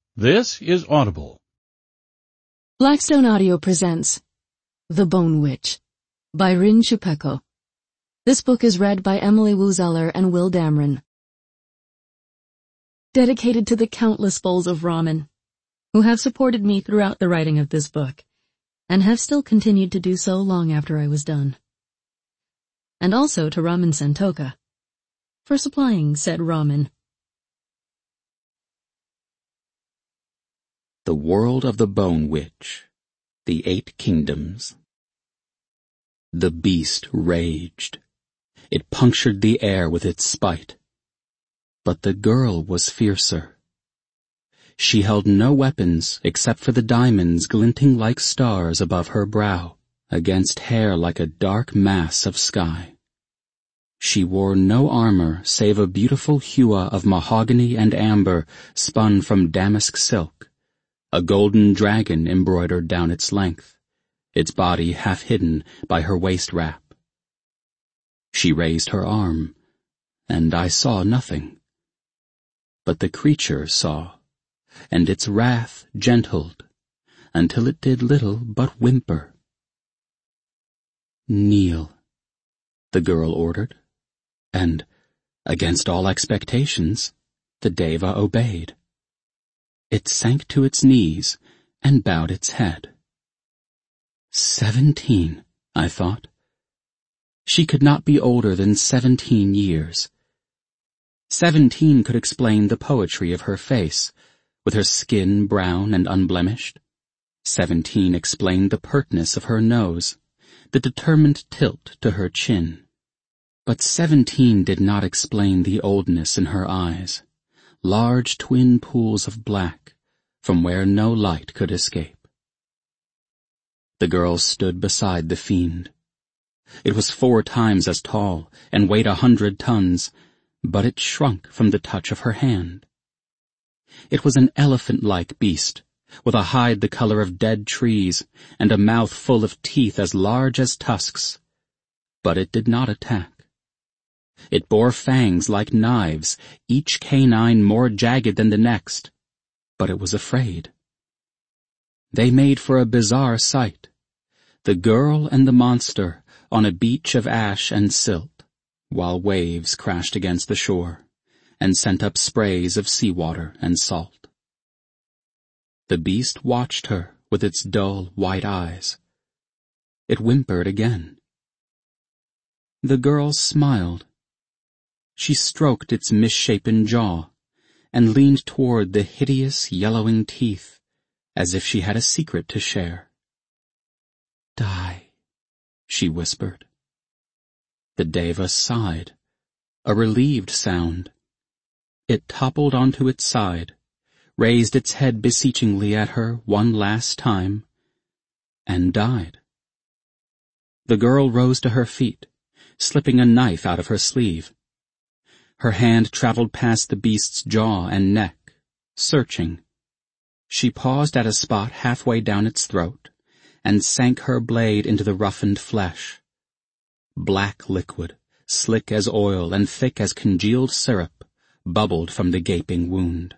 This is Audible. Blackstone Audio presents The Bone Witch by Rin Chupeco. This book is read by Emily Wu Zeller and Will Damron. Dedicated to the countless bowls of ramen who have supported me throughout the writing of this book, and have still continued to do so long after I was done. And also to Ramen Santoka for supplying said ramen. The World of the Bone Witch, the 8 Kingdoms. The beast raged. It punctured the air with its spite. But the girl was fiercer. She held no weapons except for the diamonds glinting like stars above her brow, against hair like a dark mass of sky. She wore no armor save a beautiful hua of mahogany and amber spun from damask silk, a golden dragon embroidered down its length, its body half hidden by her waist wrap. She raised her arm, and I saw nothing. But the creature saw, and its wrath gentled, until it did little but whimper. "Kneel," the girl ordered, and, against all expectations, the Deva obeyed. It sank to its knees and bowed its head. 17, I thought. She could not be older than 17 years. 17 could explain the poetry of her face, with her skin brown and unblemished. 17 explained the pertness of her nose, the determined tilt to her chin. But 17 did not explain the oldness in her eyes, large twin pools of black, from where no light could escape. The girl stood beside the fiend. It was 4 times as tall and weighed 100 tons, but it shrunk from the touch of her hand. It was an elephant-like beast, with a hide the color of dead trees and a mouth full of teeth as large as tusks. But it did not attack. It bore fangs like knives, each canine more jagged than the next, but it was afraid. They made for a bizarre sight, the girl and the monster on a beach of ash and silt, while waves crashed against the shore and sent up sprays of seawater and salt. The beast watched her with its dull white eyes. It whimpered again. The girl smiled. She stroked its misshapen jaw and leaned toward the hideous yellowing teeth as if she had a secret to share. "Die," she whispered. The Deva sighed, a relieved sound. It toppled onto its side, raised its head beseechingly at her one last time, and died. The girl rose to her feet, slipping a knife out of her sleeve. Her hand traveled past the beast's jaw and neck, searching. She paused at a spot halfway down its throat and sank her blade into the roughened flesh. Black liquid, slick as oil and thick as congealed syrup, bubbled from the gaping wound.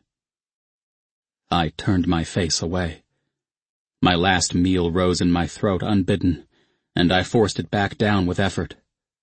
I turned my face away. My last meal rose in my throat unbidden, and I forced it back down with effort.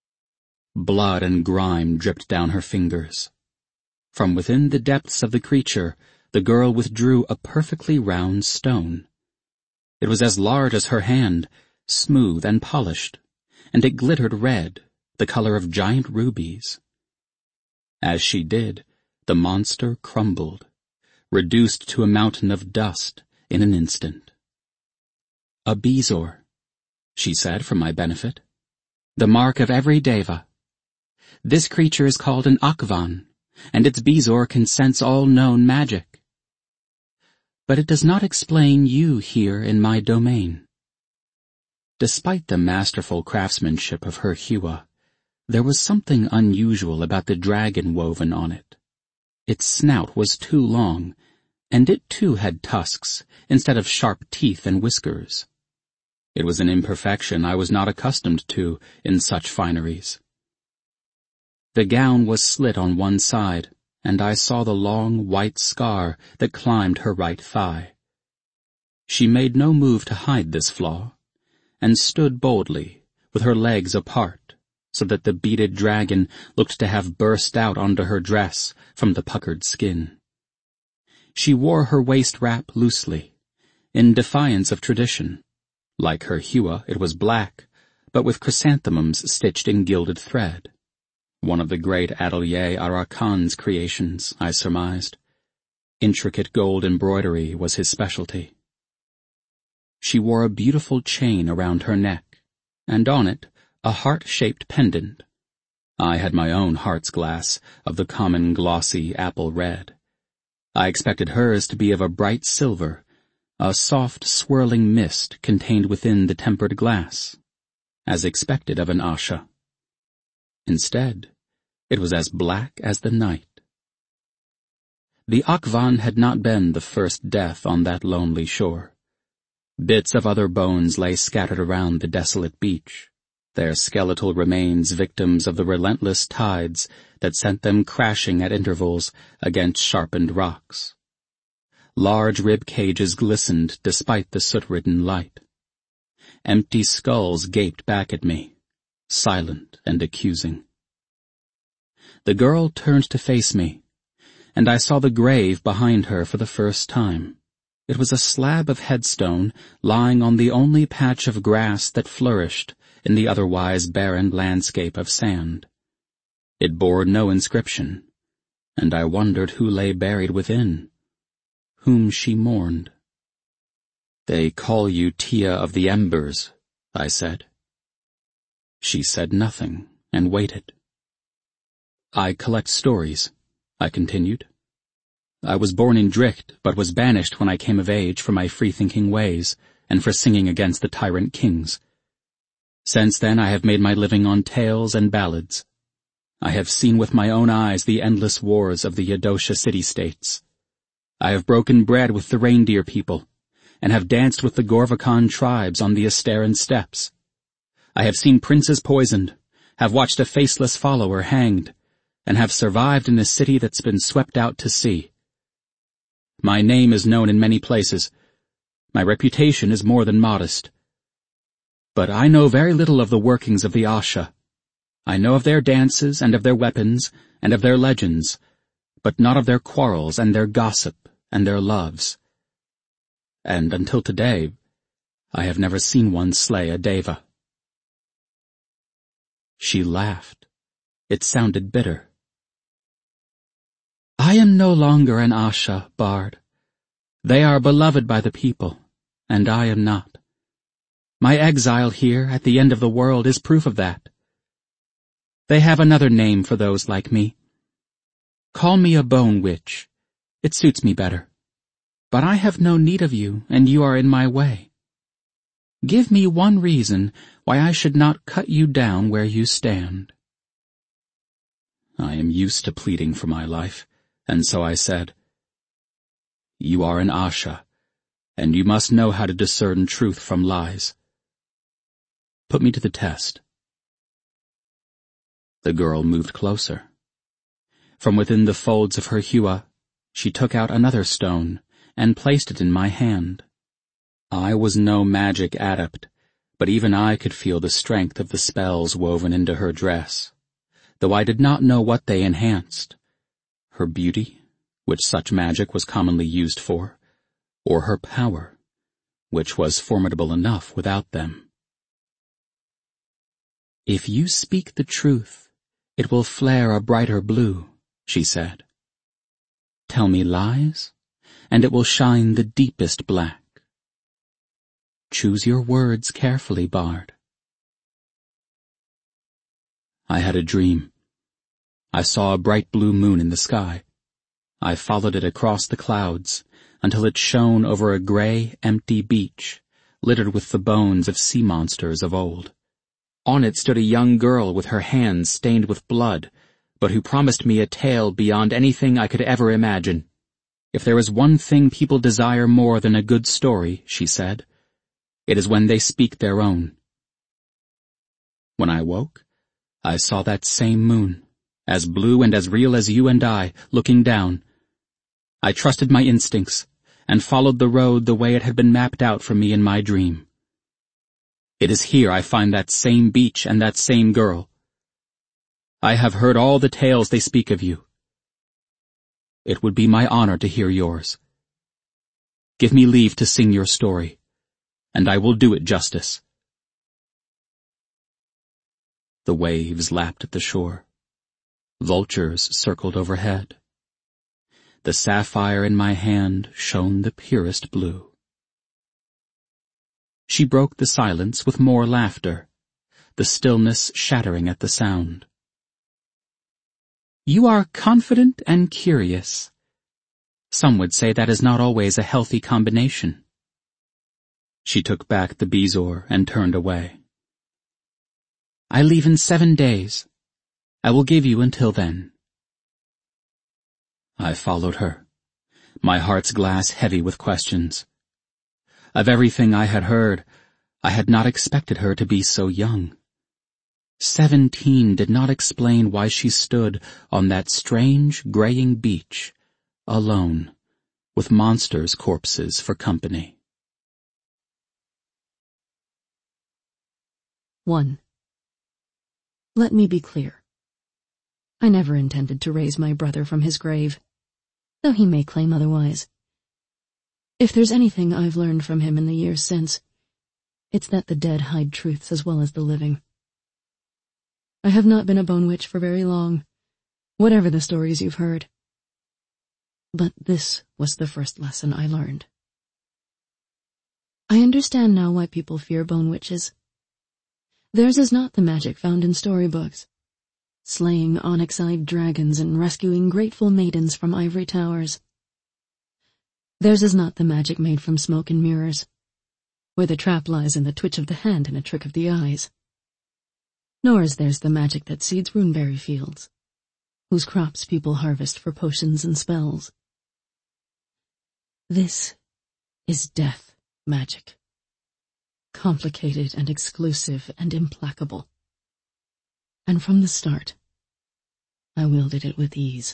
Blood and grime dripped down her fingers. From within the depths of the creature, the girl withdrew a perfectly round stone. It was as large as her hand, smooth and polished, and it glittered red, the color of giant rubies. As she did, the monster crumbled, reduced to a mountain of dust in an instant. "A bezoar," she said for my benefit. "The mark of every Deva. This creature is called an Akvan, and its bezoar can sense all known magic. But it does not explain you here in my domain." Despite the masterful craftsmanship of her hua, there was something unusual about the dragon woven on it. Its snout was too long, and it too had tusks, instead of sharp teeth and whiskers. It was an imperfection I was not accustomed to in such fineries. The gown was slit on one side, and I saw the long white scar that climbed her right thigh. She made no move to hide this flaw, and stood boldly, with her legs apart, so that the beaded dragon looked to have burst out onto her dress from the puckered skin. She wore her waist wrap loosely, in defiance of tradition. Like her hua, it was black, but with chrysanthemums stitched in gilded thread. One of the great Atelier Arakan's creations, I surmised. Intricate gold embroidery was his specialty. She wore a beautiful chain around her neck, and on it a heart-shaped pendant. I had my own heart's glass of the common glossy apple red. I expected hers to be of a bright silver, a soft swirling mist contained within the tempered glass, as expected of an Asha. Instead, it was as black as the night. The Akvan had not been the first death on that lonely shore. Bits of other bones lay scattered around the desolate beach, their skeletal remains victims of the relentless tides that sent them crashing at intervals against sharpened rocks. Large rib cages glistened despite the soot-ridden light. Empty skulls gaped back at me, silent and accusing. The girl turned to face me, and I saw the grave behind her for the first time. It was a slab of headstone lying on the only patch of grass that flourished in the otherwise barren landscape of sand. It bore no inscription, and I wondered who lay buried within, whom she mourned. "They call you Tia of the Embers," I said. She said nothing, and waited. "I collect stories," I continued. "I was born in Dricht, but was banished when I came of age for my free-thinking ways and for singing against the tyrant kings. Since then I have made my living on tales and ballads. I have seen with my own eyes the endless wars of the Yadosha city-states. I have broken bread with the reindeer people, and have danced with the Gorvakan tribes on the Asteran steppes. I have seen princes poisoned, have watched a faceless follower hanged, and have survived in a city that's been swept out to sea. My name is known in many places. My reputation is more than modest. But I know very little of the workings of the Asha. I know of their dances and of their weapons and of their legends, but not of their quarrels and their gossip and their loves. And until today, I have never seen one slay a deva." She laughed. It sounded bitter. "I am no longer an Asha, Bard. They are beloved by the people, and I am not. My exile here at the end of the world is proof of that. They have another name for those like me. Call me a bone witch. It suits me better. But I have no need of you, and you are in my way. Give me one reason why I should not cut you down where you stand." I am used to pleading for my life, and so I said, "You are an Asha, and you must know how to discern truth from lies. Put me to the test." The girl moved closer. From within the folds of her hua, she took out another stone and placed it in my hand. I was no magic adept, but even I could feel the strength of the spells woven into her dress, though I did not know what they enhanced: her beauty, which such magic was commonly used for, or her power, which was formidable enough without them. "If you speak the truth, it will flare a brighter blue," she said. "Tell me lies, and it will shine the deepest black. Choose your words carefully, Bard." I had a dream. I saw a bright blue moon in the sky. I followed it across the clouds until it shone over a gray, empty beach, littered with the bones of sea monsters of old. On it stood a young girl with her hands stained with blood, but who promised me a tale beyond anything I could ever imagine. "If there is one thing people desire more than a good story," she said, "it is when they speak their own." When I woke, I saw that same moon, as blue and as real as you and I, looking down. I trusted my instincts and followed the road the way it had been mapped out for me in my dream. It is here I find that same beach and that same girl. I have heard all the tales they speak of you. It would be my honor to hear yours. Give me leave to sing your story, and I will do it justice. The waves lapped at the shore. Vultures circled overhead. The sapphire in my hand shone the purest blue. She broke the silence with more laughter, the stillness shattering at the sound. You are confident and curious. Some would say that is not always a healthy combination. She took back the bezoar and turned away. I leave in 7 days. I will give you until then. I followed her, my heart's glass heavy with questions. Of everything I had heard, I had not expected her to be so young. 17 did not explain why she stood on that strange, graying beach, alone, with monsters' corpses for company. 1. Let me be clear. I never intended to raise my brother from his grave, though he may claim otherwise. If there's anything I've learned from him in the years since, it's that the dead hide truths as well as the living. I have not been a bone witch for very long, whatever the stories you've heard. But this was the first lesson I learned. I understand now why people fear bone witches. Theirs is not the magic found in storybooks, slaying onyx-eyed dragons and rescuing grateful maidens from ivory towers. Theirs is not the magic made from smoke and mirrors, where the trap lies in the twitch of the hand and a trick of the eyes. Nor is theirs the magic that seeds runeberry fields, whose crops people harvest for potions and spells. This is death magic, complicated and exclusive and implacable. And from the start, I wielded it with ease.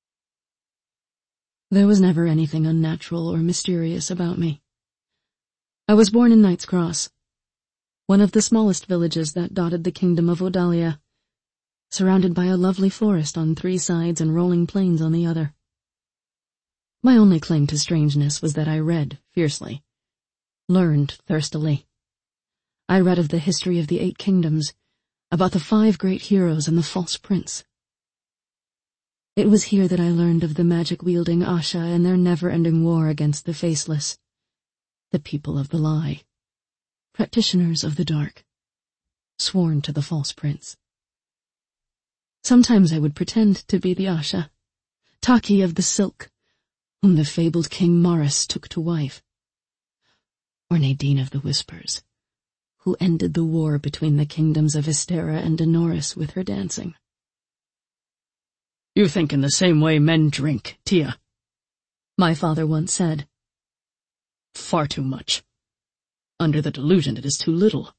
There was never anything unnatural or mysterious about me. I was born in Knight's Cross, one of the smallest villages that dotted the kingdom of Odalia, surrounded by a lovely forest on 3 sides and rolling plains on the other. My only claim to strangeness was that I read fiercely, learned thirstily. I read of the history of the 8 kingdoms, about the 5 great heroes and the false prince. It was here that I learned of the magic-wielding Asha and their never-ending war against the faceless, the people of the lie, practitioners of the dark, sworn to the false prince. Sometimes I would pretend to be the Asha, Taki of the silk, whom the fabled King Morris took to wife, or Nadine of the whispers, who ended the war between the kingdoms of Estera and Denoris with her dancing. You think in the same way men drink, Tia, my father once said. Far too much. Under the delusion it is too little.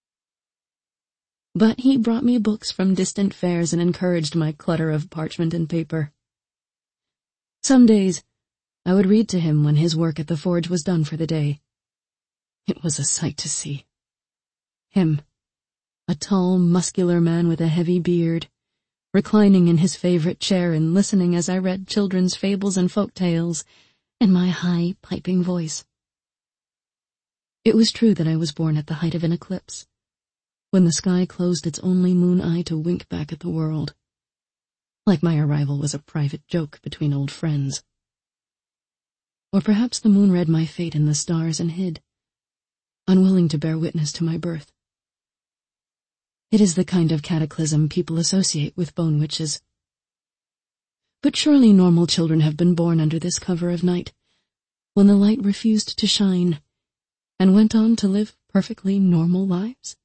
But he brought me books from distant fairs and encouraged my clutter of parchment and paper. Some days, I would read to him when his work at the forge was done for the day. It was a sight to see. Him, a tall, muscular man with a heavy beard, reclining in his favorite chair and listening as I read children's fables and folk tales in my high, piping voice. It was true that I was born at the height of an eclipse, when the sky closed its only moon eye to wink back at the world, like my arrival was a private joke between old friends. Or perhaps the moon read my fate in the stars and hid, unwilling to bear witness to my birth. It is the kind of cataclysm people associate with bone witches. But surely normal children have been born under this cover of night, when the light refused to shine, and went on to live perfectly normal lives.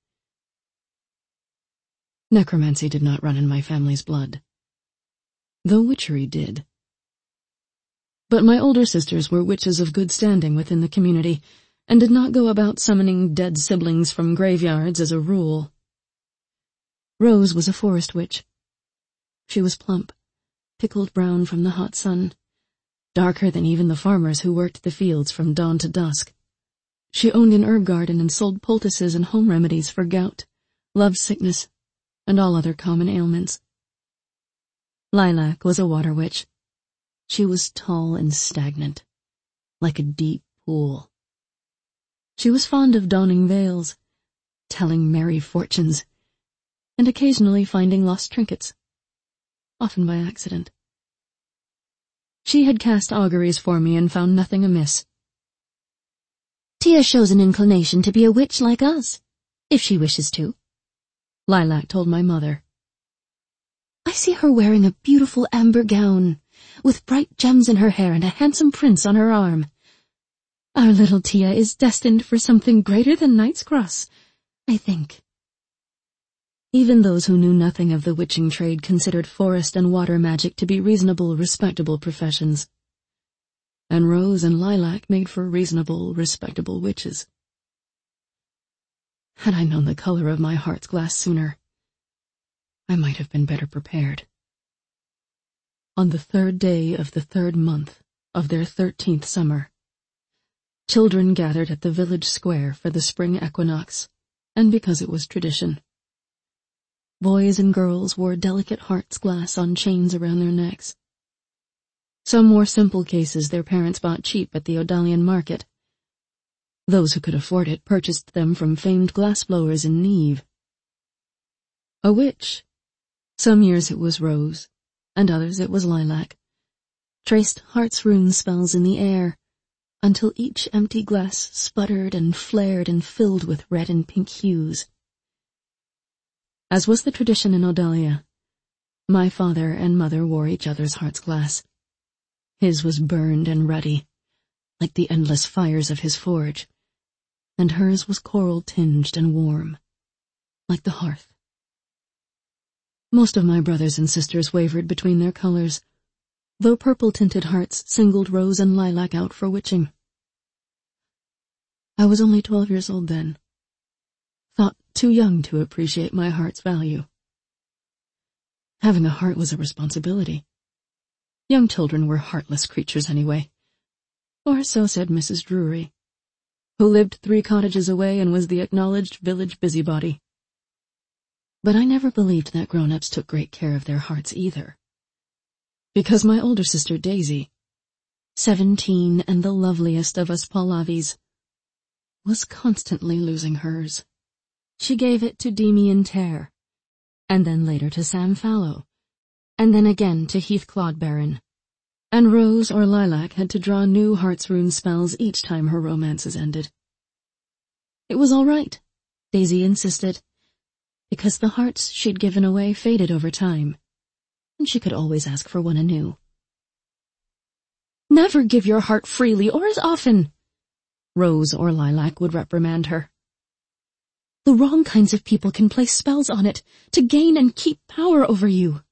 Necromancy did not run in my family's blood, though witchery did. But my older sisters were witches of good standing within the community, and did not go about summoning dead siblings from graveyards as a rule. Rose was a forest witch. She was plump, pickled brown from the hot sun, darker than even the farmers who worked the fields from dawn to dusk. She owned an herb garden and sold poultices and home remedies for gout, love sickness, and all other common ailments. Lilac was a water witch. She was tall and stagnant, like a deep pool. She was fond of donning veils, telling merry fortunes, and occasionally finding lost trinkets, often by accident. She had cast auguries for me and found nothing amiss. Tia shows an inclination to be a witch like us, if she wishes to, Lilac told my mother. I see her wearing a beautiful amber gown, with bright gems in her hair and a handsome prince on her arm. Our little Tia is destined for something greater than Knight's Cross, I think. Even those who knew nothing of the witching trade considered forest and water magic to be reasonable, respectable professions. And Rose and Lilac made for reasonable, respectable witches. Had I known the color of my heart's glass sooner, I might have been better prepared. On the 3rd day of the 3rd month of their 13th summer, children gathered at the village square for the spring equinox, and because it was tradition. Boys and girls wore delicate heart's glass on chains around their necks. Some more simple cases their parents bought cheap at the Odalian market. Those who could afford it purchased them from famed glassblowers in Neve. A witch, some years it was Rose, and others it was Lilac, traced heart's rune spells in the air, until each empty glass sputtered and flared and filled with red and pink hues. As was the tradition in Odalia, my father and mother wore each other's heart's glass. His was burned and ruddy, like the endless fires of his forge, and hers was coral-tinged and warm, like the hearth. Most of my brothers and sisters wavered between their colors, though purple-tinted hearts singled Rose and Lilac out for witching. I was only 12 years old then, thought too young to appreciate my heart's value. Having a heart was a responsibility. Young children were heartless creatures anyway. Or so said Mrs. Drury, who lived 3 cottages away and was the acknowledged village busybody. But I never believed that grown-ups took great care of their hearts either. Because my older sister Daisy, 17 and the loveliest of us Pahlavis, was constantly losing hers. She gave it to Demian Tare, and then later to Sam Fallow, and then again to Heath Clodbarron, and Rose or Lilac had to draw new heart's rune spells each time her romances ended. It was all right, Daisy insisted, because the hearts she'd given away faded over time, and she could always ask for one anew. Never give your heart freely or as often, Rose or Lilac would reprimand her. The wrong kinds of people can place spells on it to gain and keep power over you.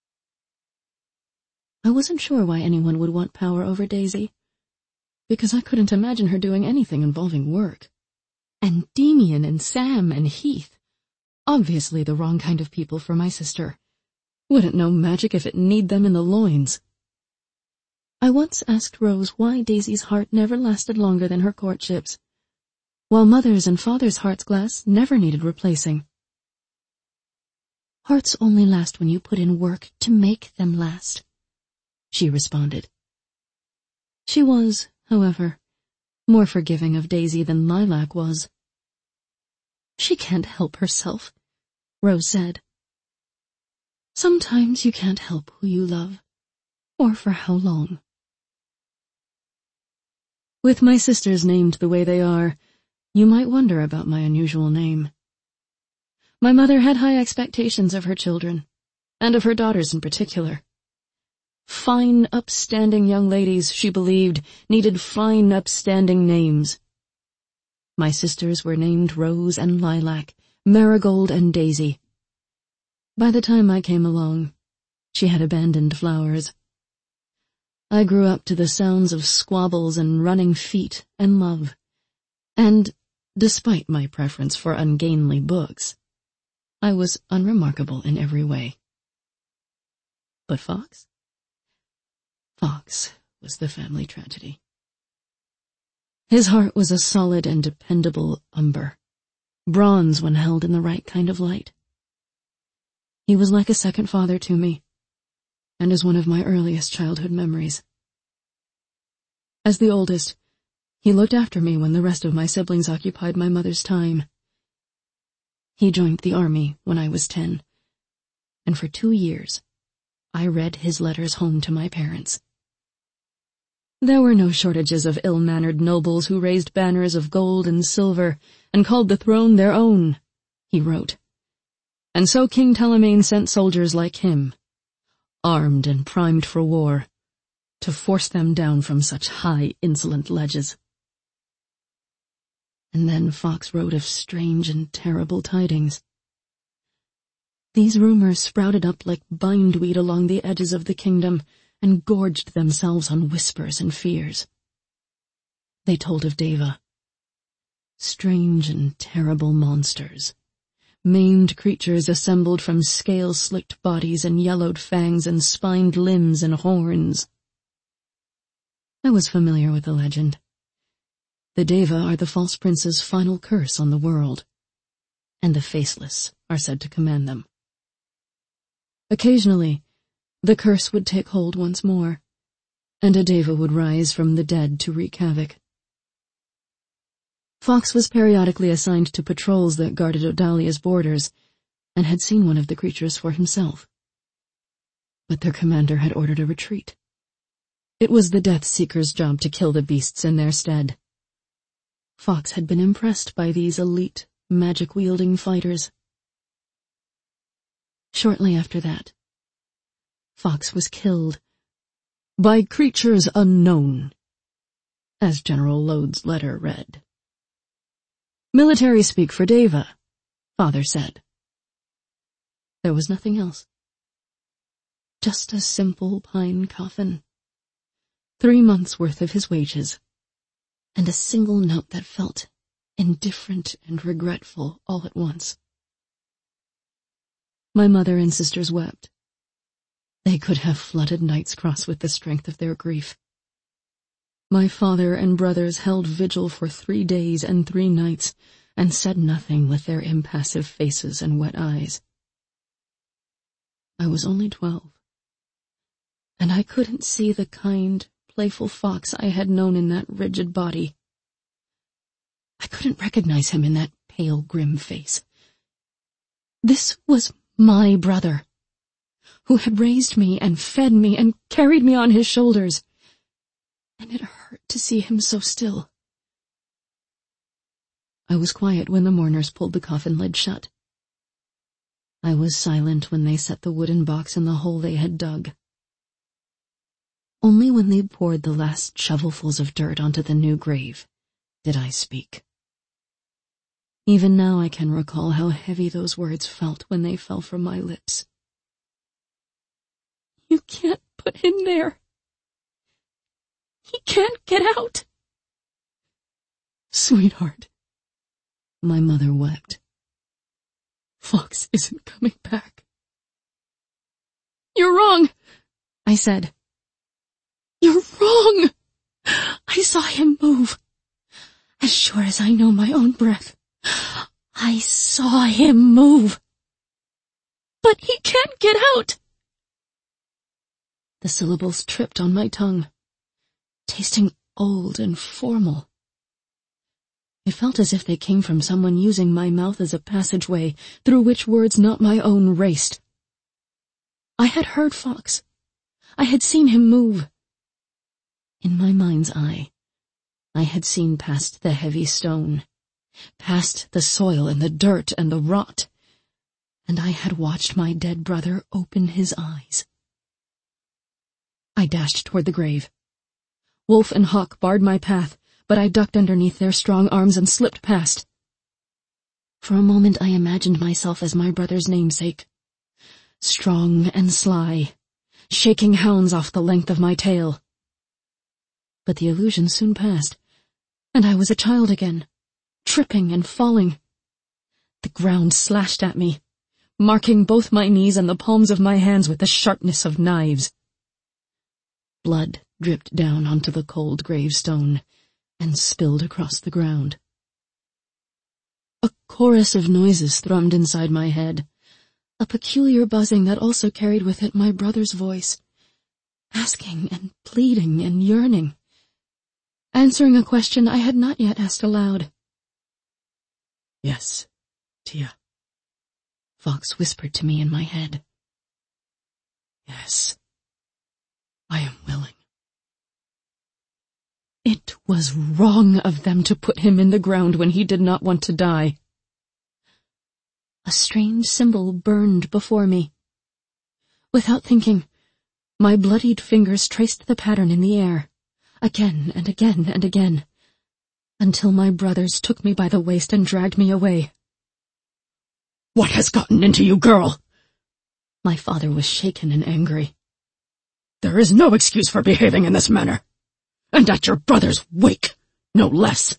I wasn't sure why anyone would want power over Daisy, because I couldn't imagine her doing anything involving work. And Demian and Sam and Heath, obviously the wrong kind of people for my sister, wouldn't know magic if it kneed them in the loins. I once asked Rose why Daisy's heart never lasted longer than her courtships, while Mother's and Father's heart's glass never needed replacing. Hearts only last when you put in work to make them last, she responded. She was, however, more forgiving of Daisy than Lilac was. She can't help herself, Rose said. Sometimes you can't help who you love, or for how long. With my sisters named the way they are, you might wonder about my unusual name. My mother had high expectations of her children, and of her daughters in particular. Fine, upstanding young ladies, she believed, needed fine, upstanding names. My sisters were named Rose and Lilac, Marigold and Daisy. By the time I came along, she had abandoned flowers. I grew up to the sounds of squabbles and running feet and love, and, despite my preference for ungainly books, I was unremarkable in every way. But Fox? Fox was the family tragedy. His heart was a solid and dependable umber, bronze when held in the right kind of light. He was like a second father to me, and is one of my earliest childhood memories. As the oldest, he looked after me when the rest of my siblings occupied my mother's time. He joined the army when I was 10, and for 2 years, I read his letters home to my parents. There were no shortages of ill-mannered nobles who raised banners of gold and silver and called the throne their own, he wrote. And so King Telemaine sent soldiers like him, armed and primed for war, to force them down from such high, insolent ledges. And then Fox wrote of strange and terrible tidings. These rumors sprouted up like bindweed along the edges of the kingdom and gorged themselves on whispers and fears. They told of Deva. Strange and terrible monsters, maimed creatures assembled from scale-slicked bodies and yellowed fangs and spined limbs and horns. I was familiar with the legend. The Deva are the false prince's final curse on the world, and the faceless are said to command them. Occasionally, the curse would take hold once more, and a Deva would rise from the dead to wreak havoc. Fox was periodically assigned to patrols that guarded Odalia's borders, and had seen one of the creatures for himself. But their commander had ordered a retreat. It was the Death Seeker's job to kill the beasts in their stead. Fox had been impressed by these elite, magic-wielding fighters. Shortly after that, Fox was killed by creatures unknown, as General Lode's letter read. Military speak for Deva, Father said. There was nothing else. Just a simple pine coffin, 3 months' worth of his wages, and a single note that felt indifferent and regretful all at once. My mother and sisters wept. They could have flooded Knight's Cross with the strength of their grief. My father and brothers held vigil for 3 days and 3 nights, and said nothing with their impassive faces and wet eyes. I was only 12, and I couldn't see the kind, playful Fox I had known in that rigid body. I couldn't recognize him in that pale, grim face. This was my brother, who had raised me and fed me and carried me on his shoulders, and it hurt to see him so still. I was quiet when the mourners pulled the coffin lid shut. I was silent when they set the wooden box in the hole they had dug. Only when they poured the last shovelfuls of dirt onto the new grave did I speak. Even now I can recall how heavy those words felt when they fell from my lips. You can't put him there. He can't get out. Sweetheart, my mother wept. Fox isn't coming back. You're wrong, I said. You're wrong. I saw him move. As sure as I know my own breath. I saw him move. But he can't get out. The syllables tripped on my tongue, tasting old and formal. It felt as if they came from someone using my mouth as a passageway through which words not my own raced. I had heard Fox. I had seen him move. In my mind's eye, I had seen past the heavy stone, past the soil and the dirt and the rot, and I had watched my dead brother open his eyes. I dashed toward the grave. Wolf and Hawk barred my path, but I ducked underneath their strong arms and slipped past. For a moment I imagined myself as my brother's namesake, strong and sly, shaking hounds off the length of my tail. But the illusion soon passed, and I was a child again, tripping and falling. The ground slashed at me. marking both my knees and the palms of my hands with the sharpness of knives. Blood dripped down onto the cold gravestone and spilled across the ground. A chorus of noises thrummed inside my head, a peculiar buzzing that also carried with it my brother's voice, asking and pleading and yearning, answering a question I had not yet asked aloud. "Yes, Tia," Fox whispered to me in my head. "Yes, I am willing." It was wrong of them to put him in the ground when he did not want to die. A strange symbol burned before me. Without thinking, my bloodied fingers traced the pattern in the air, again and again and again, until my brothers took me by the waist and dragged me away. "What has gotten into you, girl?" My father was shaken and angry. "There is no excuse for behaving in this manner. And at your brother's wake, no less."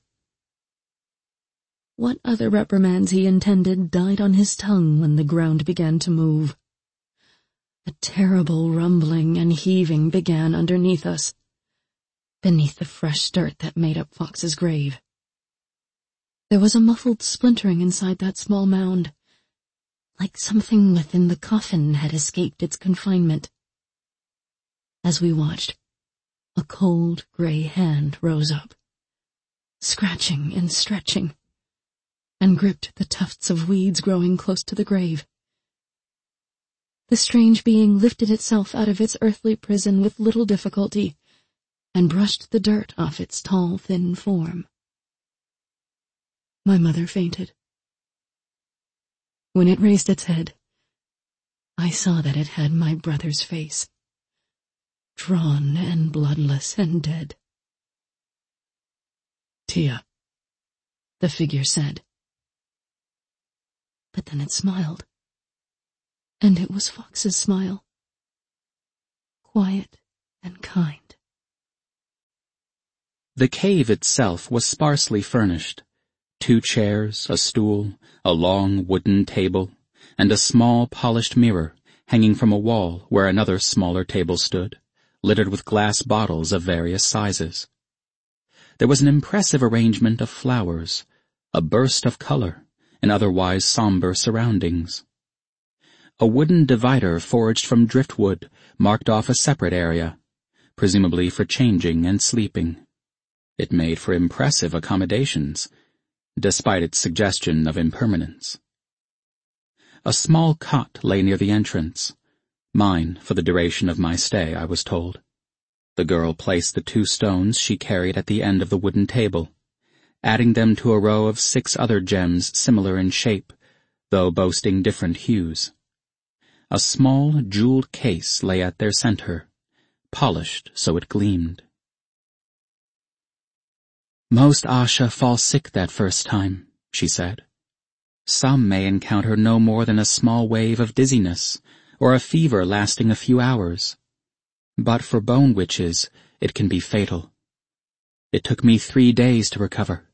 What other reprimands he intended died on his tongue when the ground began to move. A terrible rumbling and heaving began underneath us, beneath the fresh dirt that made up Fox's grave. There was a muffled splintering inside that small mound, like something within the coffin had escaped its confinement. As we watched, a cold gray hand rose up, scratching and stretching, and gripped the tufts of weeds growing close to the grave. The strange being lifted itself out of its earthly prison with little difficulty, and brushed the dirt off its tall, thin form. My mother fainted. When it raised its head, I saw that it had my brother's face, drawn and bloodless and dead. "Tia," the figure said. But then it smiled, and it was Fox's smile, quiet and kind. The cave itself was sparsely furnished. 2 chairs, a stool, a long wooden table, and a small polished mirror hanging from a wall where another smaller table stood, littered with glass bottles of various sizes. There was an impressive arrangement of flowers, a burst of color, in otherwise somber surroundings. A wooden divider forged from driftwood marked off a separate area, presumably for changing and sleeping. It made for impressive accommodations, despite its suggestion of impermanence. A small cot lay near the entrance, mine for the duration of my stay, I was told. The girl placed the 2 stones she carried at the end of the wooden table, adding them to a row of 6 other gems similar in shape, though boasting different hues. A small jeweled case lay at their center, polished so it gleamed. "Most Asha fall sick that first time," she said. "Some may encounter no more than a small wave of dizziness, or a fever lasting a few hours. But for bone witches, it can be fatal. It took me 3 days to recover."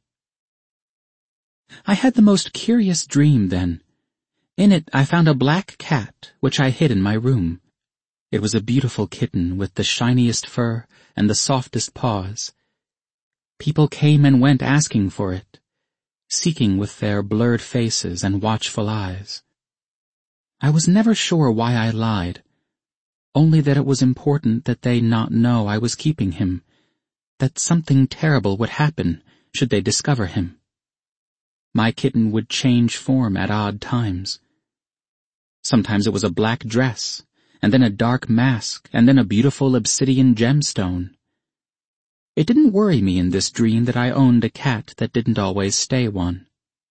I had the most curious dream then. In it I found a black cat, which I hid in my room. It was a beautiful kitten with the shiniest fur and the softest paws. People came and went asking for it, seeking with their blurred faces and watchful eyes. I was never sure why I lied, only that it was important that they not know I was keeping him, that something terrible would happen should they discover him. My kitten would change form at odd times. Sometimes it was a black dress, and then a dark mask, and then a beautiful obsidian gemstone. It didn't worry me in this dream that I owned a cat that didn't always stay one.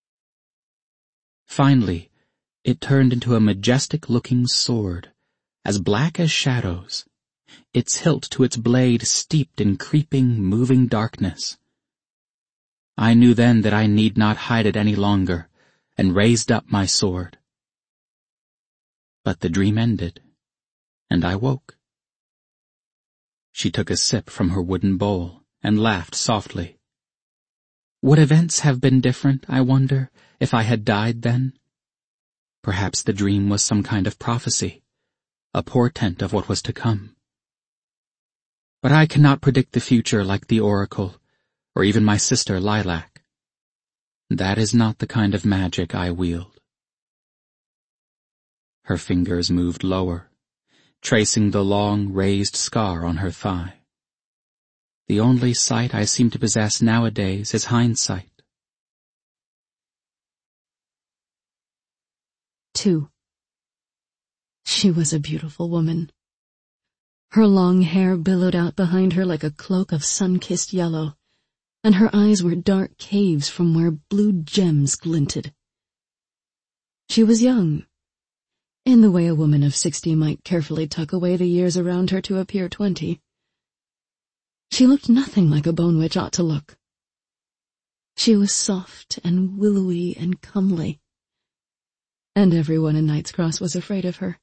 Finally, it turned into a majestic-looking sword, as black as shadows, its hilt to its blade steeped in creeping, moving darkness. I knew then that I need not hide it any longer, and raised up my sword. But the dream ended, and I woke. She took a sip from her wooden bowl and laughed softly. Would events have been different, I wonder, if I had died then? Perhaps the dream was some kind of prophecy, a portent of what was to come. But I cannot predict the future like the oracle, or even my sister Lilac. That is not the kind of magic I wield. Her fingers moved lower, tracing the long, raised scar on her thigh. The only sight I seem to possess nowadays is hindsight. 2. She was a beautiful woman. Her long hair billowed out behind her like a cloak of sun-kissed yellow, and her eyes were dark caves from where blue gems glinted. She was young, in the way a woman of 60 might carefully tuck away the years around her to appear 20. She looked nothing like a bone witch ought to look. She was soft and willowy and comely, and everyone in Knight's Cross was afraid of her.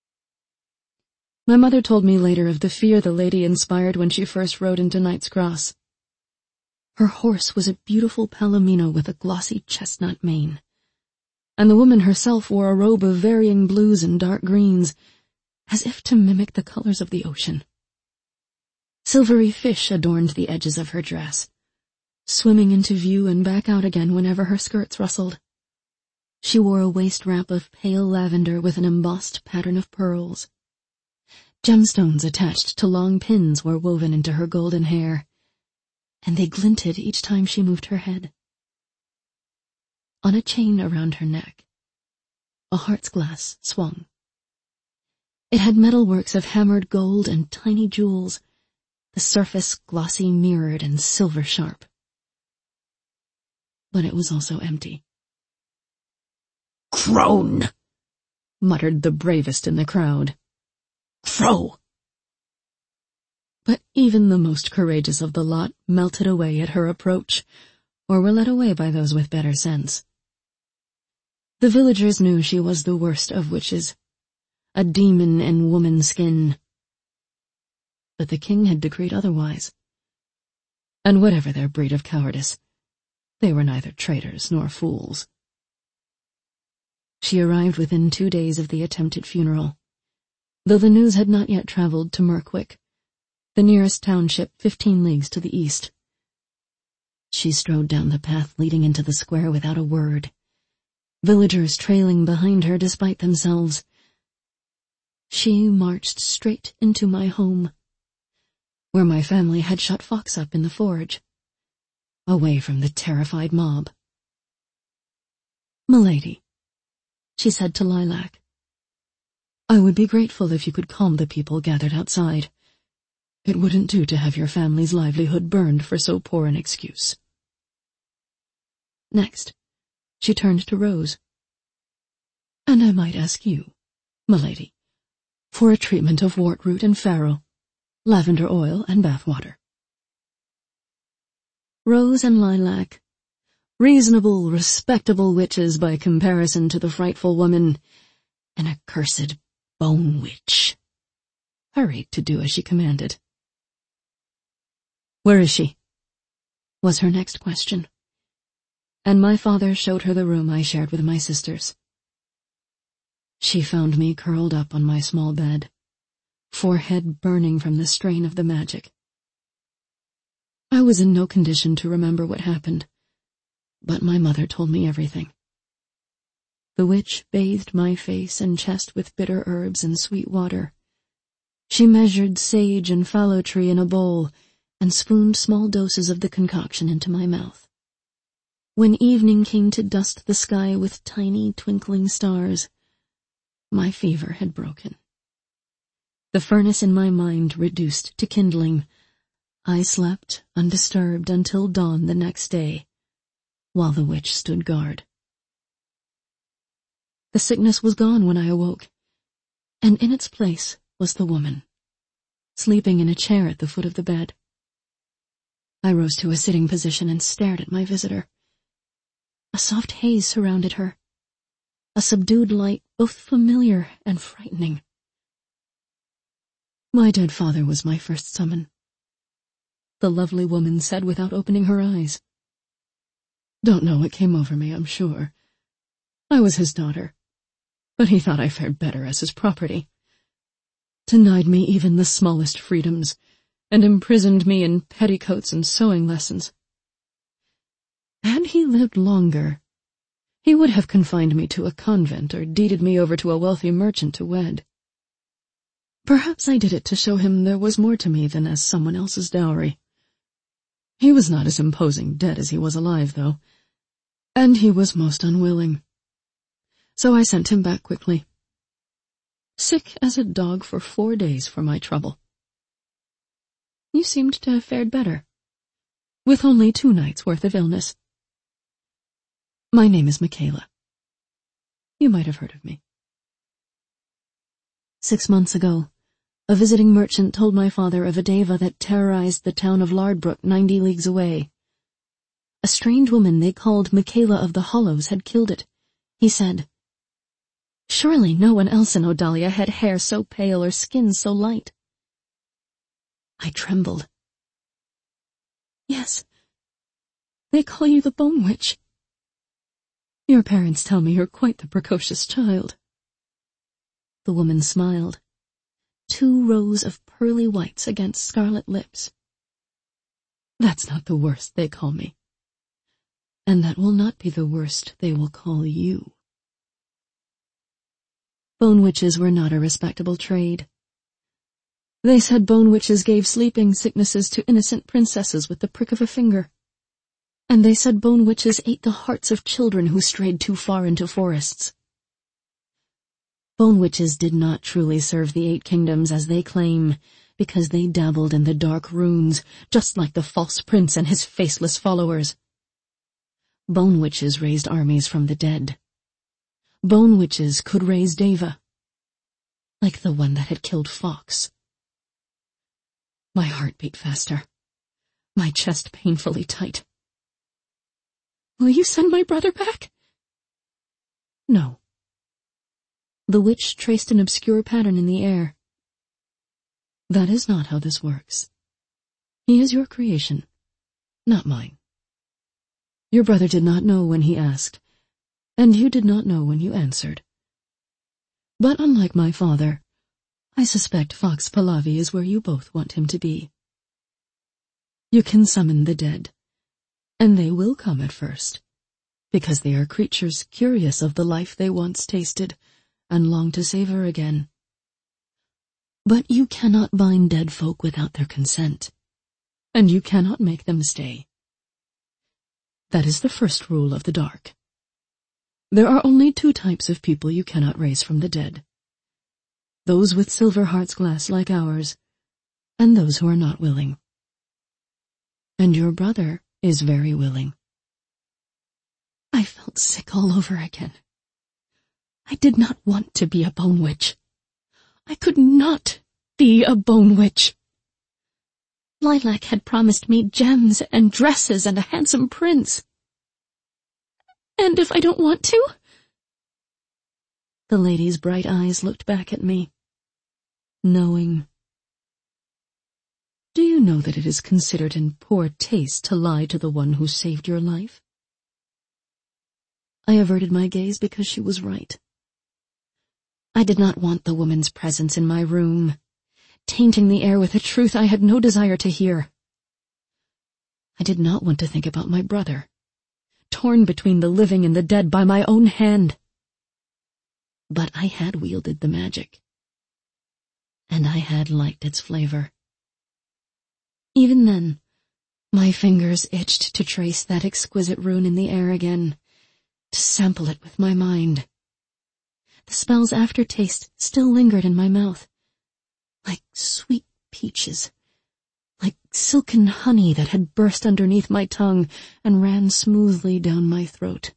My mother told me later of the fear the lady inspired when she first rode into Knight's Cross. Her horse was a beautiful palomino with a glossy chestnut mane, and the woman herself wore a robe of varying blues and dark greens, as if to mimic the colors of the ocean. Silvery fish adorned the edges of her dress, swimming into view and back out again whenever her skirts rustled. She wore a waist wrap of pale lavender with an embossed pattern of pearls. Gemstones attached to long pins were woven into her golden hair, and they glinted each time she moved her head. On a chain around her neck, a heart's glass swung. It had metalworks of hammered gold and tiny jewels, the surface glossy mirrored and silver sharp. But it was also empty. "Crone!" muttered the bravest in the crowd. "Crow!" But even the most courageous of the lot melted away at her approach, or were led away by those with better sense. The villagers knew she was the worst of witches, a demon in woman's skin. But the king had decreed otherwise. And whatever their breed of cowardice, they were neither traitors nor fools. She arrived within 2 days of the attempted funeral, though the news had not yet traveled to Mirkwick, the nearest township 15 leagues to the east. She strode down the path leading into the square without a word, villagers trailing behind her despite themselves. She marched straight into my home, where my family had shut Fox up in the forge, away from the terrified mob. "Milady," she said to Lilac, "I would be grateful if you could calm the people gathered outside. It wouldn't do to have your family's livelihood burned for so poor an excuse." Next, she turned to Rose. "And I might ask you, milady, for a treatment of wart root and farro, lavender oil and bath water." Rose and Lilac, reasonable, respectable witches by comparison to the frightful woman, an accursed bone witch, hurried to do as she commanded. "Where is she?" was her next question, and my father showed her the room I shared with my sisters. She found me curled up on my small bed, forehead burning from the strain of the magic. I was in no condition to remember what happened, but my mother told me everything. The witch bathed my face and chest with bitter herbs and sweet water. She measured sage and fallow tree in a bowl and spooned small doses of the concoction into my mouth. When evening came to dust the sky with tiny twinkling stars, my fever had broken. The furnace in my mind reduced to kindling. I slept undisturbed until dawn the next day, while the witch stood guard. The sickness was gone when I awoke, and in its place was the woman, sleeping in a chair at the foot of the bed. I rose to a sitting position and stared at my visitor. A soft haze surrounded her, a subdued light both familiar and frightening. "My dead father was my first summon," the lovely woman said without opening her eyes. "Don't know what came over me, I'm sure. I was his daughter, but he thought I fared better as his property. Denied me even the smallest freedoms, and imprisoned me in petticoats and sewing lessons. Had he lived longer, he would have confined me to a convent or deeded me over to a wealthy merchant to wed. Perhaps I did it to show him there was more to me than as someone else's dowry. He was not as imposing dead as he was alive, though, and he was most unwilling. So I sent him back quickly, sick as a dog for 4 days for my trouble. You seemed to have fared better, with only 2 nights' worth of illness. My name is Michaela. You might have heard of me. 6 months ago, a visiting merchant told my father of a deva that terrorized the town of Lardbrook 90 leagues away. A strange woman they called Michaela of the Hollows had killed it, he said. Surely no one else in Odalia had hair so pale or skin so light. I trembled. Yes, they call you the Bone Witch. Your parents tell me you're quite the precocious child. The woman smiled. 2 rows of pearly whites against scarlet lips. That's not the worst they call me. And that will not be the worst they will call you. Bone witches were not a respectable trade. They said bone witches gave sleeping sicknesses to innocent princesses with the prick of a finger. And they said bone witches ate the hearts of children who strayed too far into forests. Bone witches did not truly serve the 8 kingdoms as they claim, because they dabbled in the dark runes, just like the false prince and his faceless followers. Bone witches raised armies from the dead. Bone witches could raise deva, like the one that had killed Fox. My heart beat faster, my chest painfully tight. Will you send my brother back? No. The witch traced an obscure pattern in the air. That is not how this works. He is your creation, not mine. Your brother did not know when he asked, and you did not know when you answered. But unlike my father, I suspect Fox Pahlavi is where you both want him to be. You can summon the dead, and they will come at first, because they are creatures curious of the life they once tasted and long to savor again. But you cannot bind dead folk without their consent, and you cannot make them stay. That is the first rule of the dark. There are only 2 types of people you cannot raise from the dead. Those with silver heart's glass like ours, and those who are not willing. And your brother is very willing. I felt sick all over again. I did not want to be a bone witch. I could not be a bone witch. Lilac had promised me gems and dresses and a handsome prince. And if I don't want to? The lady's bright eyes looked back at me, knowing. Do you know that it is considered in poor taste to lie to the one who saved your life? I averted my gaze because she was right. I did not want the woman's presence in my room, tainting the air with a truth I had no desire to hear. I did not want to think about my brother, torn between the living and the dead by my own hand. But I had wielded the magic, and I had liked its flavor. Even then, my fingers itched to trace that exquisite rune in the air again, to sample it with my mind. The spell's aftertaste still lingered in my mouth, like sweet peaches, like silken honey that had burst underneath my tongue and ran smoothly down my throat.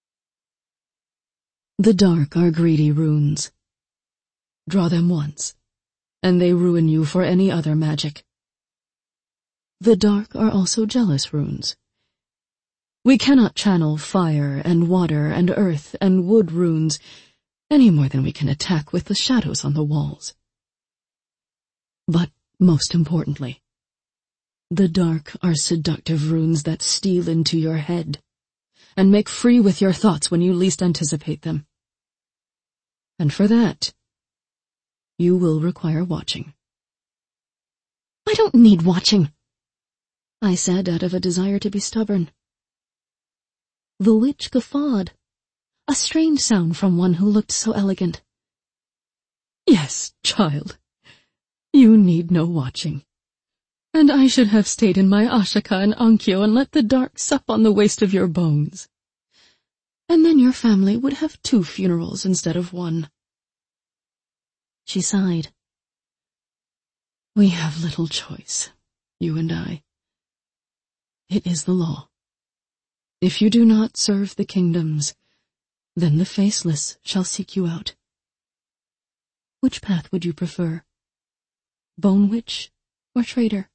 The dark are greedy runes. Draw them once, and they ruin you for any other magic. The dark are also jealous runes. We cannot channel fire and water and earth and wood runes any more than we can attack with the shadows on the walls. But most importantly, the dark are seductive runes that steal into your head and make free with your thoughts when you least anticipate them. And for that, you will require watching. I don't need watching, I said out of a desire to be stubborn. The witch guffawed, a strange sound from one who looked so elegant. Yes, child, you need no watching. And I should have stayed in my Ashaka and Onkyo and let the dark sup on the waste of your bones. And then your family would have 2 funerals instead of 1. She sighed. We have little choice, you and I. It is the law. If you do not serve the kingdoms, then the faceless shall seek you out. Which path would you prefer? Bone Witch or traitor?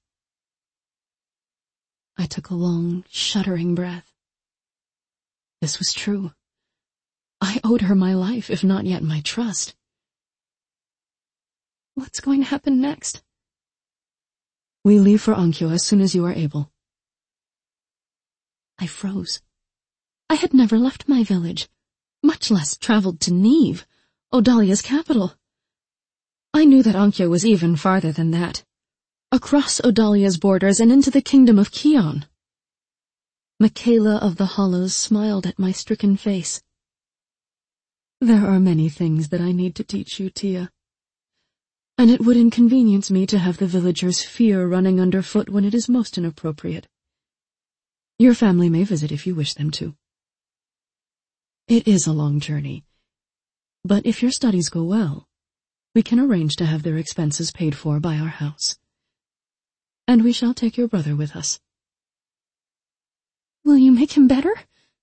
I took a long, shuddering breath. This was true. I owed her my life, if not yet my trust. What's going to happen next? We leave for Onkyo as soon as you are able. I froze. I had never left my village, much less traveled to Neve, Odalia's capital. I knew that Onkyo was even farther than that, across Odalia's borders and into the kingdom of Kion. Michaela of the Hollows smiled at my stricken face. There are many things that I need to teach you, Tia. And it would inconvenience me to have the villagers' fear running underfoot when it is most inappropriate. Your family may visit if you wish them to. It is a long journey, but if your studies go well, we can arrange to have their expenses paid for by our house. And we shall take your brother with us. Will you make him better?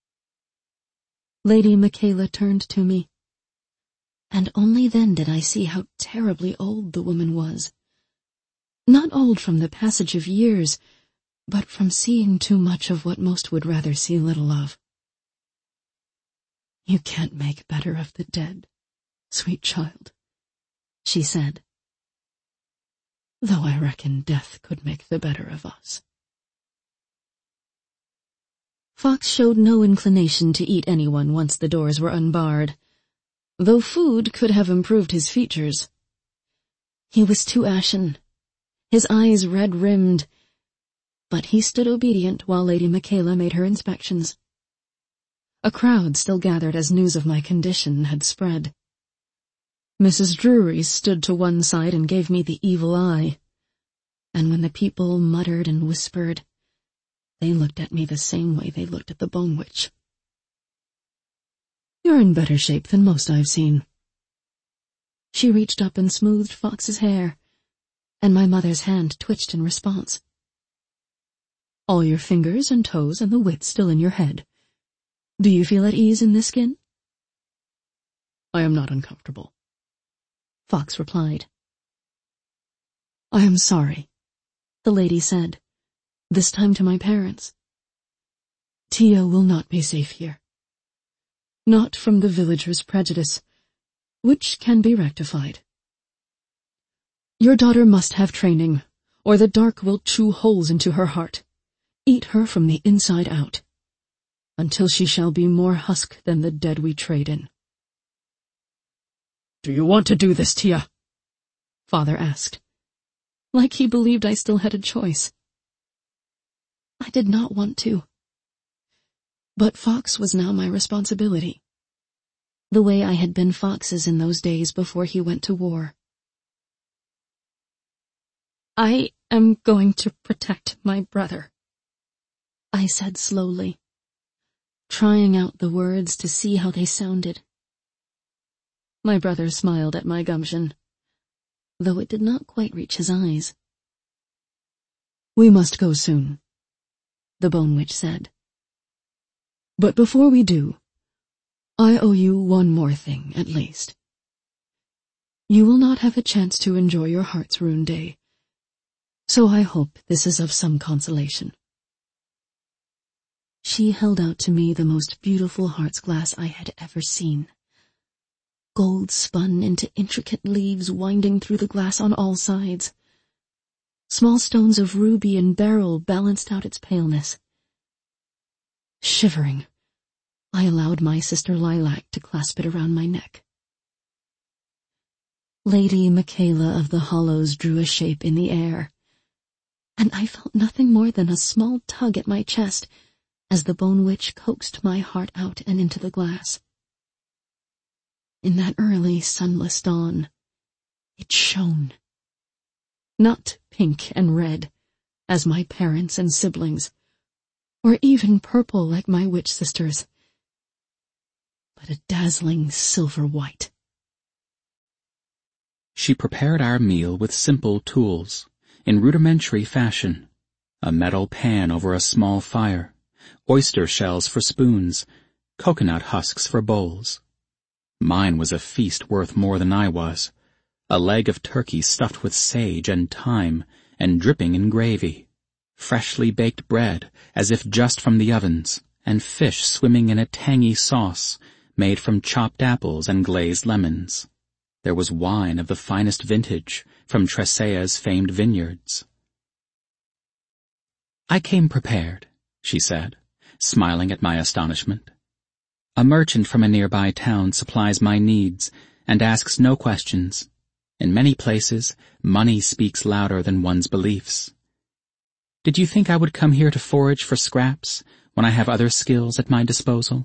Lady Michaela turned to me, and only then did I see how terribly old the woman was. Not old from the passage of years, but from seeing too much of what most would rather see little of. You can't make better of the dead, sweet child, she said. Though I reckon death could make the better of us. Fox showed no inclination to eat anyone once the doors were unbarred, though food could have improved his features. He was too ashen, his eyes red-rimmed, but he stood obedient while Lady Michaela made her inspections. A crowd still gathered as news of my condition had spread. Mrs. Drury stood to one side and gave me the evil eye, and when the people muttered and whispered, they looked at me the same way they looked at the Bone Witch. You're in better shape than most I've seen. She reached up and smoothed Fox's hair, and my mother's hand twitched in response. All your fingers and toes and the wit still in your head. Do you feel at ease in this skin? I am not uncomfortable, Fox replied. I am sorry, the lady said, this time to my parents. Tia will not be safe here. Not from the villagers' prejudice, which can be rectified. Your daughter must have training, or the dark will chew holes into her heart, eat her from the inside out, until she shall be more husk than the dead we trade in. Do you want to do this, Tia? Father asked, like he believed I still had a choice. I did not want to. But Fox was now my responsibility, the way I had been Fox's in those days before he went to war. I am going to protect my brother, I said slowly, trying out the words to see how they sounded. My brother smiled at my gumption, though it did not quite reach his eyes. We must go soon, the Bone Witch said. But before we do, I owe you one more thing, at least. You will not have a chance to enjoy your Heart's Rune Day, so I hope this is of some consolation. She held out to me the most beautiful heart's glass I had ever seen. Gold spun into intricate leaves winding through the glass on all sides. Small stones of ruby and beryl balanced out its paleness. Shivering, I allowed my sister Lilac to clasp it around my neck. Lady Michaela of the Hollows drew a shape in the air, and I felt nothing more than a small tug at my chest as the Bone Witch coaxed my heart out and into the glass. In that early sunless dawn, it shone. Not pink and red, as my parents and siblings, or even purple like my witch sisters, but a dazzling silver white. She prepared our meal with simple tools, in rudimentary fashion: a metal pan over a small fire, oyster shells for spoons, coconut husks for bowls. Mine was a feast worth more than I was: a leg of turkey stuffed with sage and thyme and dripping in gravy, freshly baked bread as if just from the ovens, and fish swimming in a tangy sauce made from chopped apples and glazed lemons. There was wine of the finest vintage from Tresea's famed vineyards. "I came prepared," she said, smiling at my astonishment. "A merchant from a nearby town supplies my needs and asks no questions. In many places, money speaks louder than one's beliefs. Did you think I would come here to forage for scraps when I have other skills at my disposal?"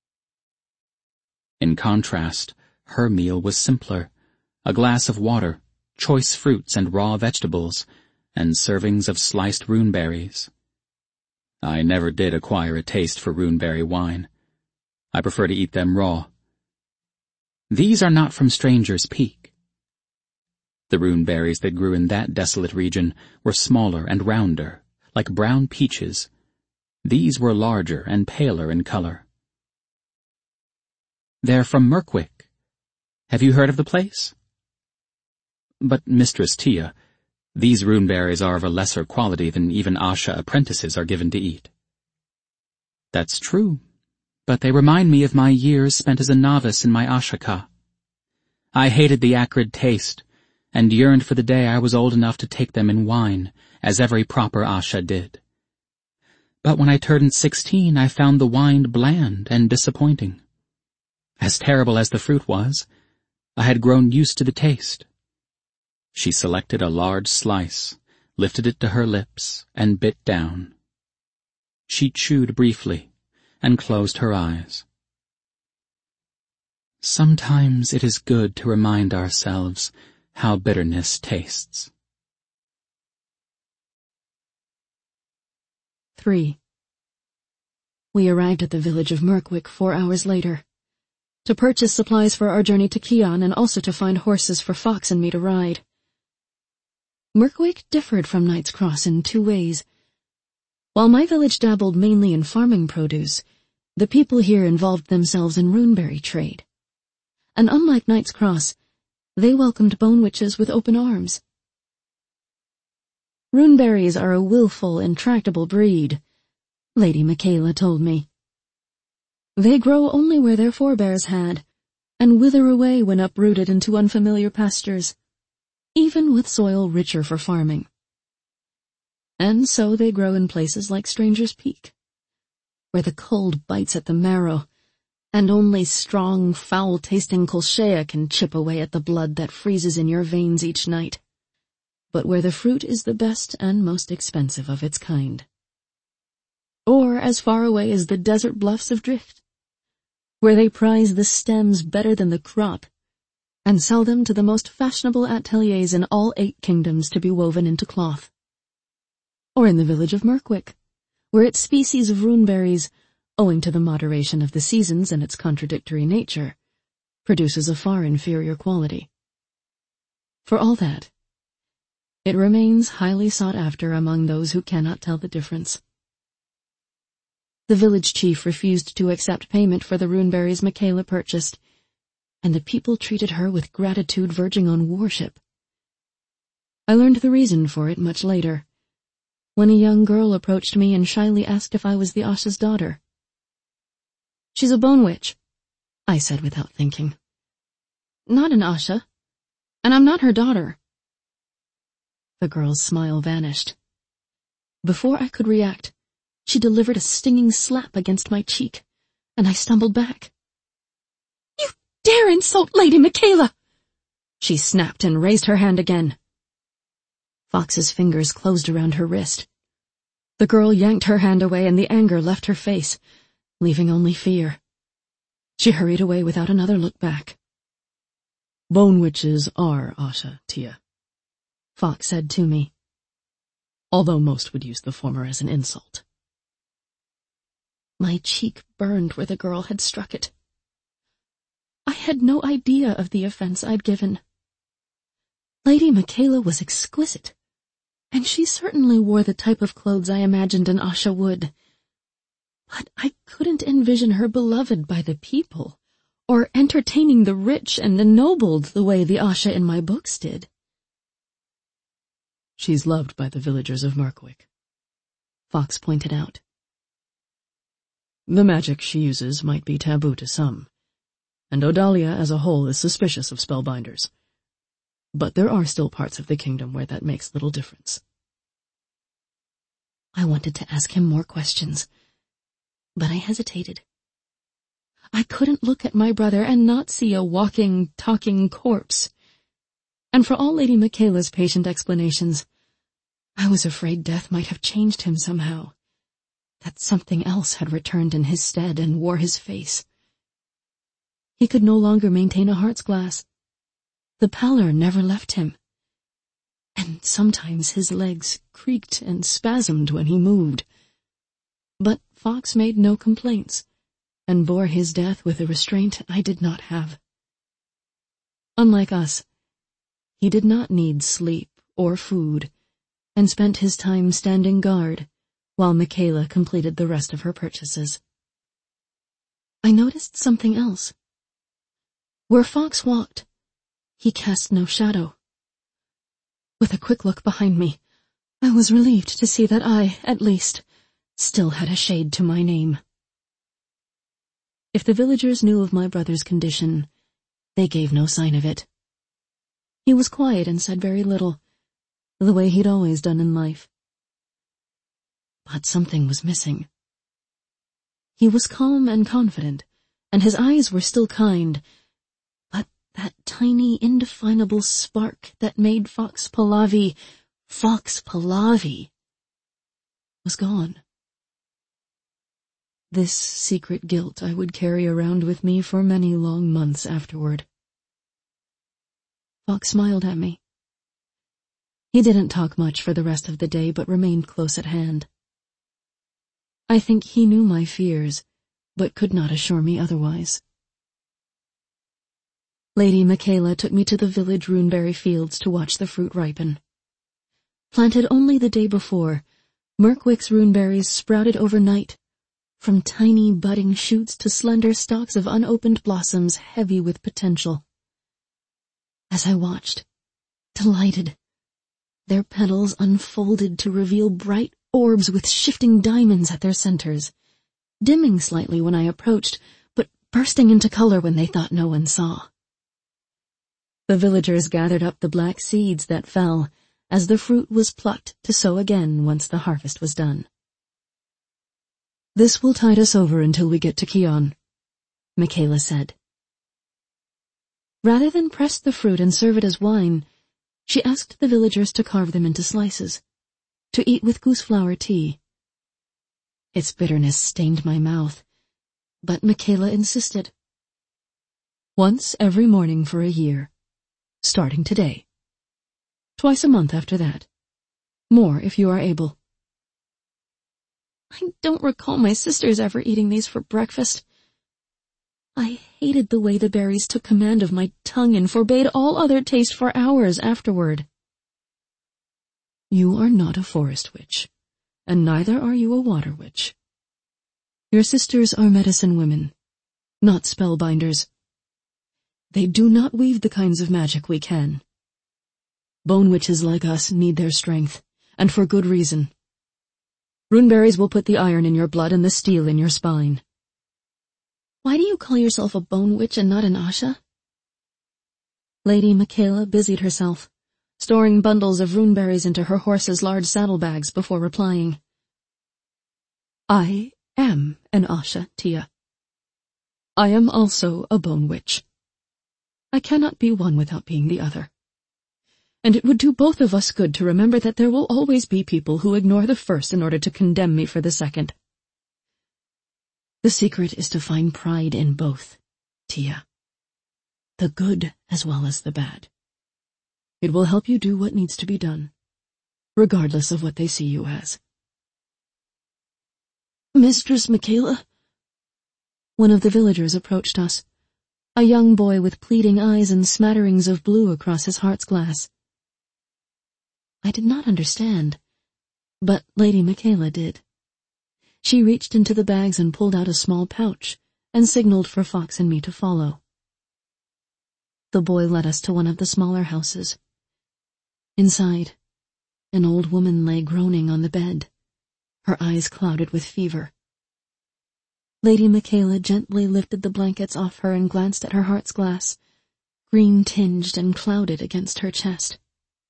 In contrast, her meal was simpler: a glass of water, choice fruits and raw vegetables, and servings of sliced runeberries. I never did acquire a taste for runeberry wine. I prefer to eat them raw. "These are not from Stranger's Peak." The runeberries that grew in that desolate region were smaller and rounder, like brown peaches. These were larger and paler in color. "They're from Mirkwick. Have you heard of the place?" "But, Mistress Tia, these runeberries are of a lesser quality than even Asha apprentices are given to eat." "That's true, but they remind me of my years spent as a novice in my Ashaka. I hated the acrid taste, and yearned for the day I was old enough to take them in wine, as every proper Asha did. But when I turned 16, I found the wine bland and disappointing. As terrible as the fruit was, I had grown used to the taste." She selected a large slice, lifted it to her lips, and bit down. She chewed briefly, and closed her eyes. "Sometimes it is good to remind ourselves how bitterness tastes." 3. We arrived at the village of Mirkwick 4 hours later, to purchase supplies for our journey to Kion and also to find horses for Fox and me to ride. Mirkwick differed from Knight's Cross in 2 ways. While my village dabbled mainly in farming produce, the people here involved themselves in runeberry trade. And unlike Knight's Cross, they welcomed bone witches with open arms. "Runeberries are a willful, intractable breed," Lady Michaela told me. "They grow only where their forebears had, and wither away when uprooted into unfamiliar pastures, even with soil richer for farming. And so they grow in places like Stranger's Peak, where the cold bites at the marrow, and only strong, foul-tasting colchea can chip away at the blood that freezes in your veins each night, but where the fruit is the best and most expensive of its kind. Or as far away as the desert bluffs of Drift, where they prize the stems better than the crop, and sell them to the most fashionable ateliers in all 8 kingdoms to be woven into cloth. Or in the village of Mirkwick, where its species of runeberries, owing to the moderation of the seasons and its contradictory nature, produces a far inferior quality. For all that, it remains highly sought after among those who cannot tell the difference. The village chief refused to accept payment for the runeberries Michaela purchased, and the people treated her with gratitude verging on worship. I learned the reason for it much later, when a young girl approached me and shyly asked if I was the Asha's daughter. "She's a bone witch," I said without thinking. "Not an Asha, and I'm not her daughter." The girl's smile vanished. Before I could react, she delivered a stinging slap against my cheek, and I stumbled back. "You dare insult Lady Michaela!" She snapped and raised her hand again. Fox's fingers closed around her wrist. The girl yanked her hand away and the anger left her face, leaving only fear. She hurried away without another look back. "Bone witches are Asha, Tia," Fox said to me, although most would use the former as an insult. My cheek burned where the girl had struck it. I had no idea of the offense I'd given. Lady Michaela was exquisite, and she certainly wore the type of clothes I imagined an Asha would. But I couldn't envision her beloved by the people, or entertaining the rich and ennobled the way the Asha in my books did. "She's loved by the villagers of Mirkwick," Fox pointed out. "The magic she uses might be taboo to some, and Odalia as a whole is suspicious of spellbinders. But there are still parts of the kingdom where that makes little difference." I wanted to ask him more questions, but I hesitated. I couldn't look at my brother and not see a walking, talking corpse. And for all Lady Michaela's patient explanations, I was afraid death might have changed him somehow, that something else had returned in his stead and wore his face. He could no longer maintain a heart's glass. The pallor never left him, and sometimes his legs creaked and spasmed when he moved. But Fox made no complaints, and bore his death with a restraint I did not have. Unlike us, he did not need sleep or food, and spent his time standing guard while Michaela completed the rest of her purchases. I noticed something else. Where Fox walked, he cast no shadow. With a quick look behind me, I was relieved to see that I, at least, still had a shade to my name. If the villagers knew of my brother's condition, they gave no sign of it. He was quiet and said very little, the way he'd always done in life. But something was missing. He was calm and confident, and his eyes were still kind, but that tiny, indefinable spark that made Fox Pahlavi was gone. This secret guilt I would carry around with me for many long months afterward. Fox smiled at me. He didn't talk much for the rest of the day, but remained close at hand. I think he knew my fears, but could not assure me otherwise. Lady Michaela took me to the village runeberry fields to watch the fruit ripen. Planted only the day before, Mirkwick's runeberries sprouted overnight, from tiny budding shoots to slender stalks of unopened blossoms heavy with potential. As I watched, delighted, their petals unfolded to reveal bright orbs with shifting diamonds at their centers, dimming slightly when I approached, but bursting into color when they thought no one saw. The villagers gathered up the black seeds that fell as the fruit was plucked to sow again once the harvest was done. "This will tide us over until we get to Kion," Michaela said. Rather than press the fruit and serve it as wine, she asked the villagers to carve them into slices, to eat with gooseflower tea. Its bitterness stained my mouth, but Michaela insisted. "Once every morning for a year, starting today. Twice a month after that. More if you are able." I don't recall my sisters ever eating these for breakfast. I hated the way the berries took command of my tongue and forbade all other taste for hours afterward. "You are not a forest witch, and neither are you a water witch. Your sisters are medicine women, not spellbinders. They do not weave the kinds of magic we can. Bone witches like us need their strength, and for good reason. Runeberries will put the iron in your blood and the steel in your spine." "Why do you call yourself a bone witch and not an Asha?" Lady Michaela busied herself, storing bundles of runeberries into her horse's large saddlebags before replying. "I am an Asha, Tia. I am also a bone witch. I cannot be one without being the other. And it would do both of us good to remember that there will always be people who ignore the first in order to condemn me for the second. The secret is to find pride in both, Tia. The good as well as the bad. It will help you do what needs to be done, regardless of what they see you as. Mistress Michaela? One of the villagers approached us, a young boy with pleading eyes and smatterings of blue across his heart's glass. I did not understand, but Lady Michaela did. She reached into the bags and pulled out a small pouch and signaled for Fox and me to follow. The boy led us to one of the smaller houses. Inside, an old woman lay groaning on the bed, her eyes clouded with fever. Lady Michaela gently lifted the blankets off her and glanced at her heart's glass, green-tinged and clouded against her chest.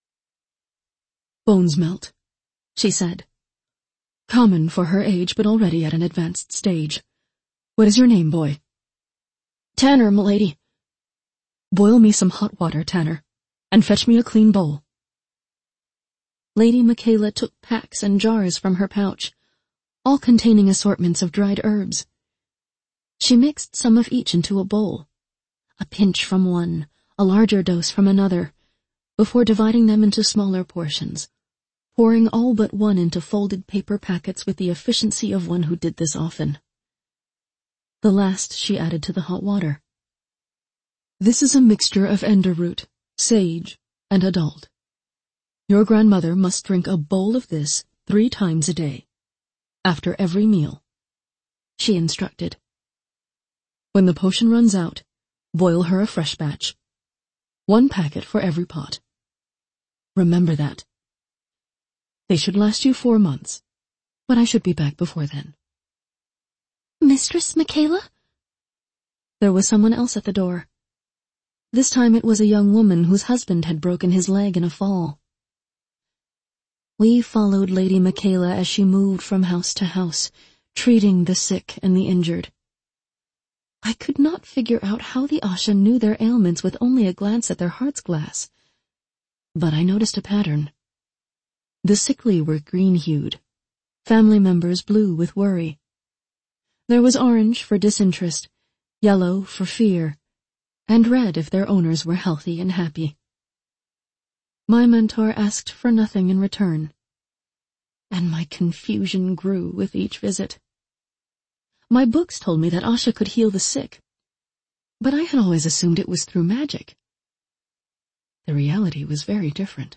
"Bones melt," she said. "Common for her age, but already at an advanced stage. What is your name, boy?" "Tanner, m'lady." "Boil me some hot water, Tanner, and fetch me a clean bowl." Lady Michaela took packs and jars from her pouch, all containing assortments of dried herbs. She mixed some of each into a bowl, a pinch from one, a larger dose from another, before dividing them into smaller portions, pouring all but one into folded paper packets with the efficiency of one who did this often. The last she added to the hot water. "This is a mixture of ender root, sage, and adult. Your grandmother must drink a bowl of this 3 times a day, after every meal," she instructed. "When the potion runs out, boil her a fresh batch. 1 packet for every pot. Remember that. They should last you 4 months, but I should be back before then." "Mistress Michaela?" There was someone else at the door. This time it was a young woman whose husband had broken his leg in a fall. We followed Lady Michaela as she moved from house to house, treating the sick and the injured. I could not figure out how the Asha knew their ailments with only a glance at their heart's glass. But I noticed a pattern. The sickly were green-hued, family members blue with worry. There was orange for disinterest, yellow for fear, and red if their owners were healthy and happy. My mentor asked for nothing in return, and my confusion grew with each visit. My books told me that Asha could heal the sick, but I had always assumed it was through magic. The reality was very different.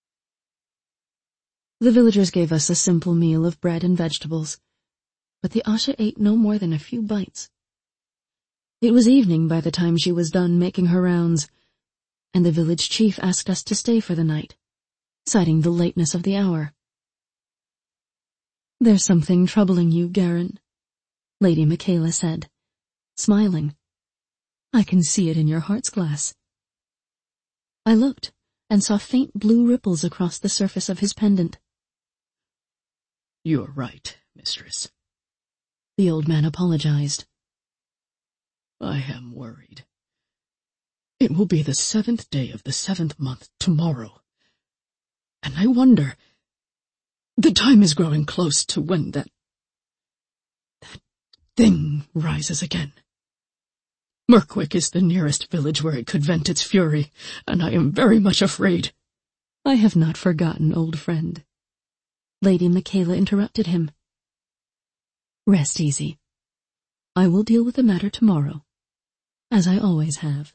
The villagers gave us a simple meal of bread and vegetables, but the Asha ate no more than a few bites. It was evening by the time she was done making her rounds, and the village chief asked us to stay for the night, citing the lateness of the hour. "There's something troubling you, Garen," Lady Michaela said, smiling. "I can see it in your heart's glass." I looked and saw faint blue ripples across the surface of his pendant. "You're right, mistress," the old man apologized. "I am worried. It will be the 7th day of the 7th month tomorrow, and I wonder, the time is growing close to when that thing rises again. Mirkwick is the nearest village where it could vent its fury, and I am very much afraid." "I have not forgotten, old friend," Lady Michaela interrupted him. "Rest easy. I will deal with the matter tomorrow, as I always have."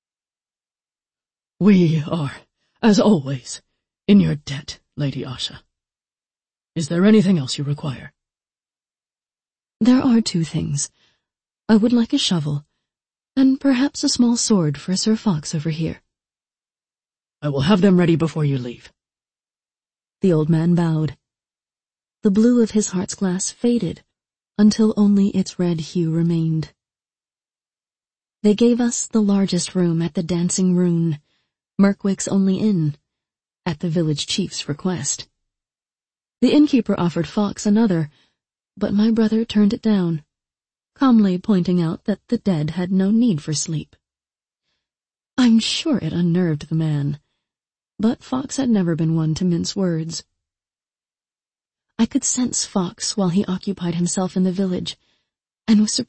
"We are, as always, in your debt, Lady Asha. Is there anything else you require?" "There are 2 things. I would like a shovel, and perhaps a small sword for Sir Fox over here." "I will have them ready before you leave." The old man bowed. The blue of his heart's glass faded until only its red hue remained. They gave us the largest room at the Dancing Rune, Mirkwick's only inn, at the village chief's request. The innkeeper offered Fox another, but my brother turned it down, calmly pointing out that the dead had no need for sleep. I'm sure it unnerved the man, but Fox had never been one to mince words. I could sense Fox while he occupied himself in the village, and was